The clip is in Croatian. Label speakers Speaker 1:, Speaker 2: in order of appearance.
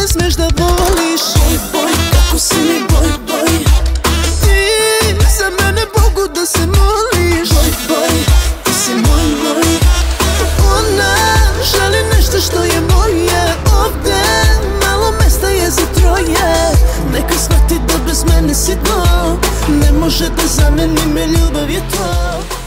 Speaker 1: smeš da voliš.
Speaker 2: Boj, kako si mi boj.
Speaker 1: Ti za mene Bogu da se moliš.
Speaker 2: Boj, ti si moj.
Speaker 1: Ona želi nešto što je moje. Ovde malo mesta je za troje. Neka shvati da bez mene sitno ne može da zameni me, ljubav je to.